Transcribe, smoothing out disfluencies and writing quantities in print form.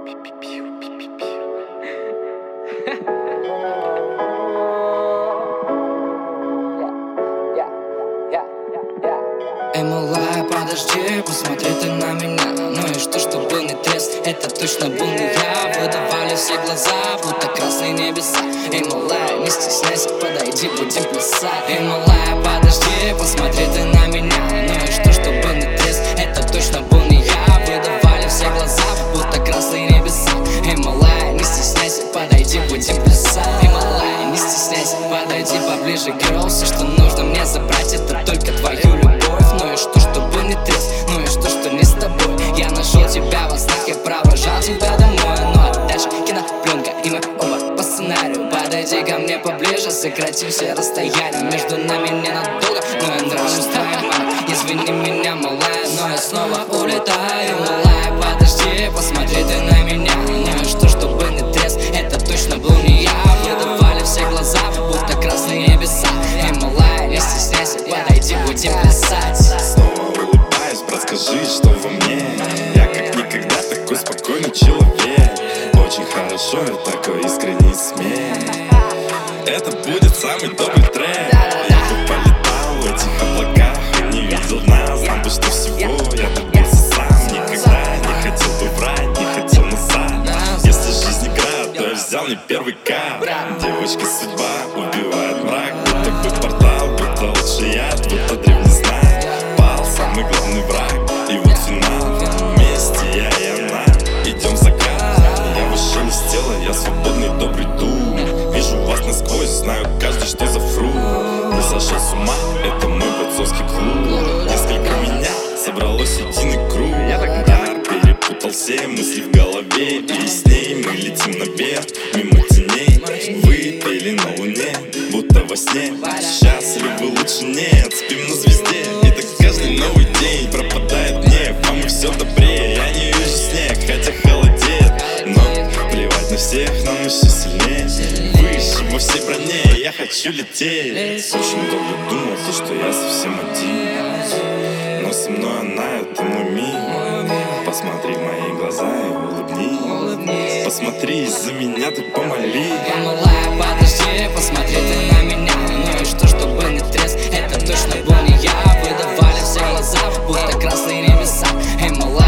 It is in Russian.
Эй, малая, подожди, посмотри ты на меня. Ну и что был не трест, это точно был не я. Выдавали все глаза, будто красные небеса. Эй, малая, не стесняйся, подойди, будем плясать. Эй, малая, подожди, посмотри ты на меня. Ну и что был не трест, это точно был не я. Выдавали все глаза, будто красные небеса. Эй, малая, не стесняйся, подойди, будем плясать. Эй, малая, не стесняйся, подойди поближе, girl. Все, что нужно мне забрать, это только твою любовь. Ну и что был не трест, ну и что не с тобой. Я нашел тебя во снах, я провожал тебя домой. Ну а дальше кинопленка, и мы оба по сценарию. Подойди ко мне поближе, сократим все расстояния между нами ненадолго. Но я нравлюсь твоей маме, извини меня, малая, но я снова улетаю. Малая, подожди, посмотри ты на меня. Ну и что был не трест, это точно был не я. Выдавали все глаза, будто красные небеса. Эй, малая, не стесняйся, подойди, будем плясать. Снова улыбаюсь, расскажи, что во мне. Я как никогда такой спокойный человек. Очень хорошо, я такой искренний смех. Это будет самый добрый трек. Я бы полетал в этих облаках и не видел нас. Знал бы, что всего я добился сам. Никогда не хотел бы врать, не хотел назад. Если жизнь игра, то я взял не первый кап. Девочка, судьба убивает мрак. Будто бы портал, будто лучший яд, будто древний знак. Пал самый главный враг, и вот финал. Вместе я и она, идем в закат. Я вышел из тела, я свободный добрый дух. Вижу вас насквозь, знаю каждый, что за фрукт. Не сошел с ума, это мой бойцовский клуб. Несколько меня собралось единый круг. Дар перепутал все мысли в голове. И с ней мы летим наверх, мимо теней. Выпили на луне, будто во сне. Счастливы лучше нет, спим на звезде. И так каждый новый день пропадает гнев, а мы все добрее. Я не вижу снег, хотя холодеет. Но плевать на всех, нам еще сильнее. Выше во всей броне, я хочу лететь. Очень долго думал, что я совсем один, но со мной она, это мой мир. Посмотри в мои глаза и улыбнись. Посмотри, за меня ты помоли. Эй, малая, подожди, посмотри ты на меня. Ну и что был не трест, это точно был не я. Выдавали все глаза, будто красные небеса. Эй, малая,